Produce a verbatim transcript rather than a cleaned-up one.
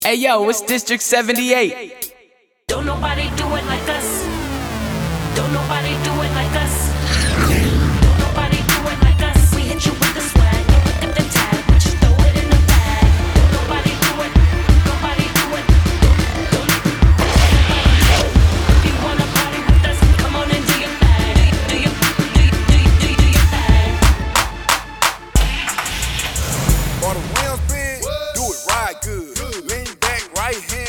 Hey yo, it's District seventy-eight. Don't nobody do it like us. Don't nobody do it like us. Don't nobody do it like us. We hit you with the swag, with the tag, we just throw it in the bag. Don't nobody do it. Nobody do it. Don't, don't. If you wanna party with us, come on and do your thing. Do your, do your, do your, do your, do your thing. Or the wheels spin, do it right good. Lean back, right hand.